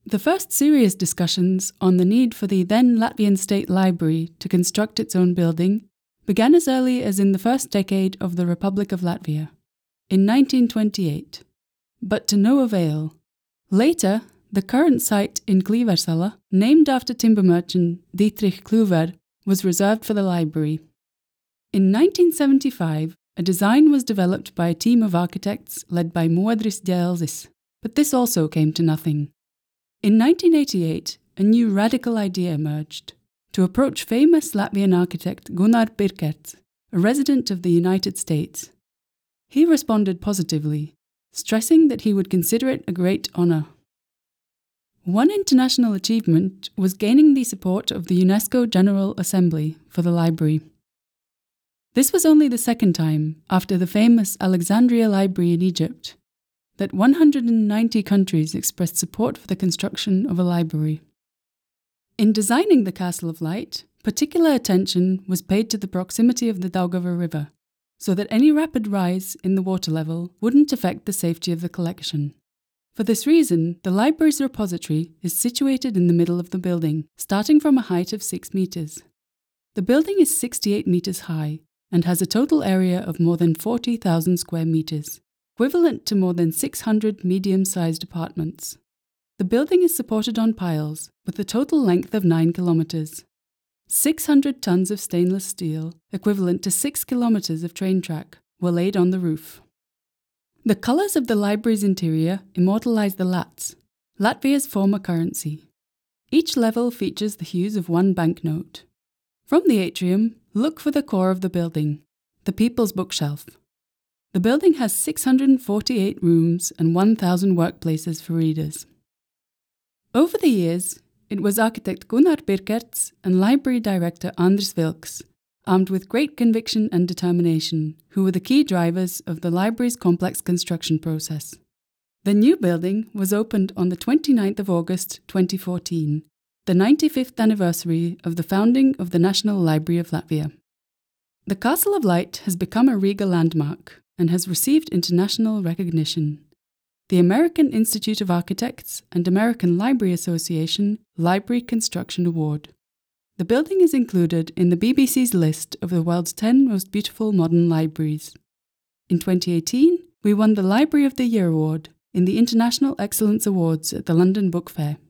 The first serious discussions on the need for the then Latvian State Library to construct its own building began as early as in the first decade of the Republic of Latvia, in 1928, but to no avail. Later, the current site in Klīversala, named after timber merchant Dietrich Klūver, was reserved for the library. In 1975, a design was developed by a team of architects led by Modris Ģelzis, but this also came to nothing. In 1988, a new radical idea emerged: to approach famous Latvian architect Gunārs Pirkerts, a resident of the United States. He responded positively, stressing that he would consider it a great honor. One international achievement was gaining the support of the UNESCO General Assembly for the library. This was only the second time, after the famous Alexandria Library in Egypt, that 190 countries expressed support for the construction of a library. In designing the Castle of Light, particular attention was paid to the proximity of the Daugava River, so that any rapid rise in the water level wouldn't affect the safety of the collection. For this reason, the library's repository is situated in the middle of the building, starting from a height of 6 meters. The building is 68 meters high and has a total area of more than 40,000 square meters, equivalent to more than 600 medium-sized apartments. The building is supported on piles with a total length of 9 kilometers. 600 tons of stainless steel, equivalent to 6 kilometers of train track, were laid on the roof. The colors of the library's interior immortalize the lats, Latvia's former currency. Each level features the hues of one banknote. From the atrium, look for the core of the building, the People's Bookshelf. The building has 648 rooms and 1,000 workplaces for readers. Over the years, it was architect Gunārs Pirkerts and library director Andris Vilks, armed with great conviction and determination, who were the key drivers of the library's complex construction process. The new building was opened on the 29th of August 2014, the 95th anniversary of the founding of the National Library of Latvia. The Castle of Light has become a Riga landmark and has received international recognition. The American Institute of Architects and American Library Association Library Construction Award. The building is included in the BBC's list of the world's 10 most beautiful modern libraries. In 2018, we won the Library of the Year award in the International Excellence Awards at the London Book Fair.